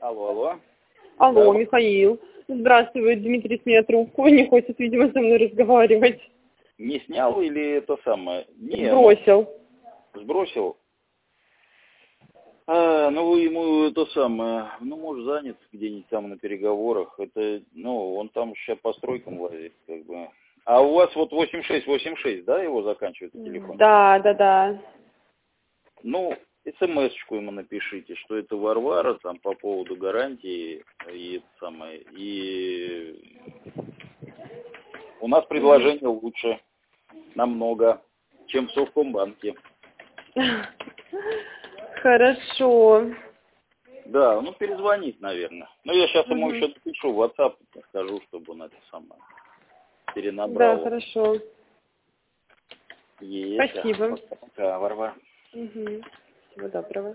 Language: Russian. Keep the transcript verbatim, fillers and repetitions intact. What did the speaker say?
Алло, алло. Алло, Да. Михаил. Здравствуй, Дмитрий снимает трубку, не хочет, видимо, со мной разговаривать. Не снял или это самое? Не, Бросил. ну, сбросил. А, ну вы ему это самое, ну может занят где-нибудь там на переговорах. Это, ну, он там сейчас по стройкам лазит, как бы. А у вас вот восемь шесть восемь шесть, да, его заканчивается телефон? Да, да, да. Ну, смс-очку ему напишите, что это Варвара, там, по поводу гарантии, и это самое, и у нас предложение лучше, намного, чем в Совкомбанке. Хорошо. Да, ну, перезвонить, наверное. Ну, я сейчас ему Угу. еще напишу в WhatsApp, скажу, чтобы он это самое перенабрал. Да, хорошо. Есть. Спасибо. Пока, Варвара. Угу. Всего доброго.